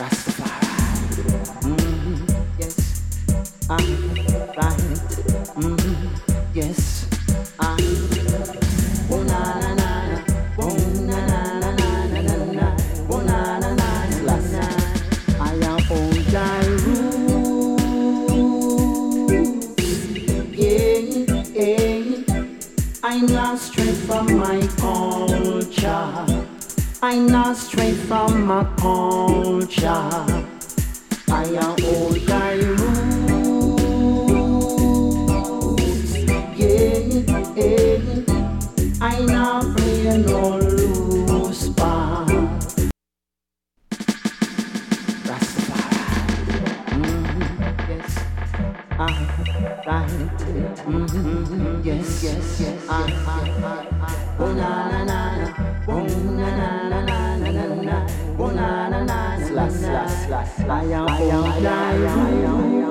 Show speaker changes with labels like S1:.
S1: Yes, I'm right. Yes, I'm. Oh na na na, oh na na na na na na na, oh na na na na na. I am on thy roots. Yeah. I'm not straight from my culture. I'm not straight from my culture. I am old thy roots. Yeah. I not play no loose bar. Rastafari. Yes, I right. Yes, I. Oh na na na, oh na na na na na na na, oh na na na na na. I am